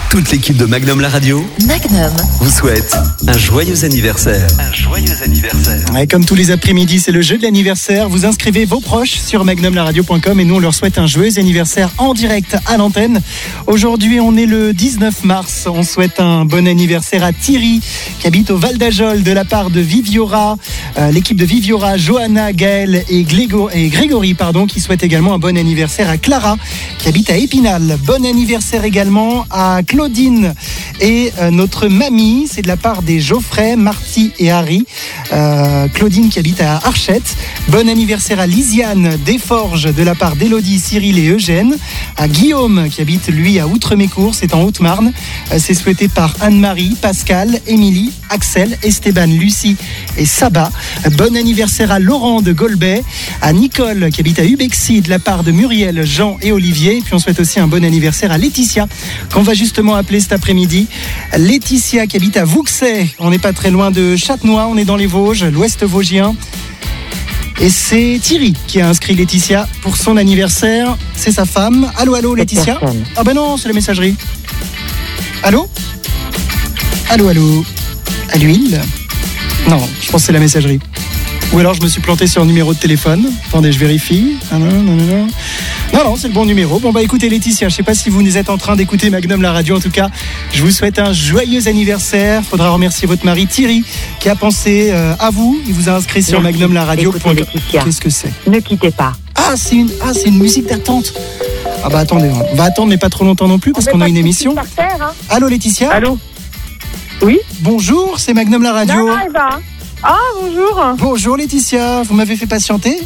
Toute l'équipe de Magnum la radio Magnum vous souhaite un joyeux anniversaire. Ouais, comme tous les après-midi, c'est le jeu de l'anniversaire. Vous inscrivez vos proches sur magnumlaradio.com et nous on leur souhaite un joyeux anniversaire en direct à l'antenne. Aujourd'hui on est le 19 mars. On souhaite un bon anniversaire à Thierry qui habite au Val d'Ajol de la part de Viviora. L'équipe de Viviora, Johanna, Gaël et Grégory qui souhaite également un bon anniversaire à Clara qui habite à Épinal. Bon anniversaire également à Claudine et notre mamie, c'est de la part des Geoffrey, Marty et Harry. Claudine qui habite à Archette. Bon anniversaire à Lisiane Desforges de la part d'Élodie, Cyril et Eugène. À Guillaume qui habite lui à Outremécourt, c'est en Haute-Marne. C'est souhaité par Anne-Marie, Pascal, Émilie, Axel, Esteban, Lucie et Saba. Bon anniversaire à Laurent de Golbet, à Nicole qui habite à Ubexy de la part de Muriel, Jean et Olivier. Et puis on souhaite aussi un bon anniversaire à Laetitia qu'on va justement appeler cet après-midi. Laetitia qui habite à Vouxey, on n'est pas très loin de Châtenois, on est dans les Vosges, l'Ouest vosgien. Et c'est Thierry qui a inscrit Laetitia pour son anniversaire. C'est sa femme. Allô Laetitia. Ah ben non, c'est la messagerie. Allô. À l'huile. Non, je pense que c'est la messagerie. Ou alors je me suis planté sur un numéro de téléphone. Attendez, je vérifie. Non, c'est le bon numéro. Bon bah écoutez Laetitia, je sais pas si vous êtes en train d'écouter Magnum la radio. En tout cas, je vous souhaite un joyeux anniversaire. Faudra remercier votre mari Thierry qui a pensé à vous. Il vous a inscrit sur Magnum la radio. Qu'est-ce que c'est ? Ne quittez pas. C'est une musique d'attente. Ah bah attendez, on va attendre mais pas trop longtemps non plus parce qu'on a une émission. Allô Laetitia. Allô. Oui. Bonjour, c'est Magnum la radio. Non, Eva. Ah, bonjour. Bonjour Laetitia, vous m'avez fait patienter.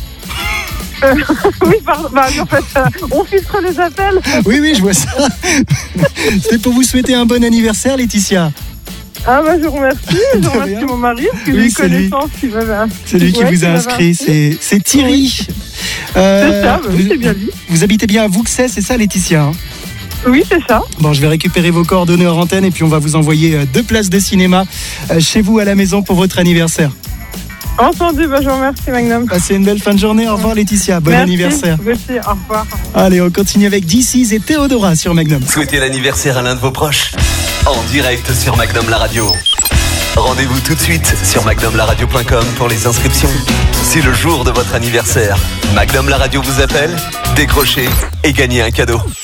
Oui, pardon. En fait, on filtre les appels. Oui, je vois ça. C'est pour vous souhaiter un bon anniversaire, Laetitia. Ah, je vous remercie. Je remercie mon mari, parce que lui, connaissance, c'est lui qui vous a inscrit. C'est Thierry. Oui. C'est ça, c'est bien lui. Vous habitez bien à Vouxey, c'est ça, Laetitia ? Oui, c'est ça. Bon, je vais récupérer vos coordonnées en antenne et puis on va vous envoyer 2 places de cinéma chez vous à la maison pour votre anniversaire. Entendu, je vous remercie Magnum. Passez une belle fin de journée, au revoir Laetitia, bon anniversaire. Merci, au revoir. Allez, on continue avec DC's et Théodora sur Magnum. Souhaitez l'anniversaire à l'un de vos proches en direct sur Magnum la radio. Rendez-vous tout de suite sur magnumlaradio.com pour les inscriptions. C'est le jour de votre anniversaire. Magnum la radio vous appelle, décrochez et gagnez un cadeau.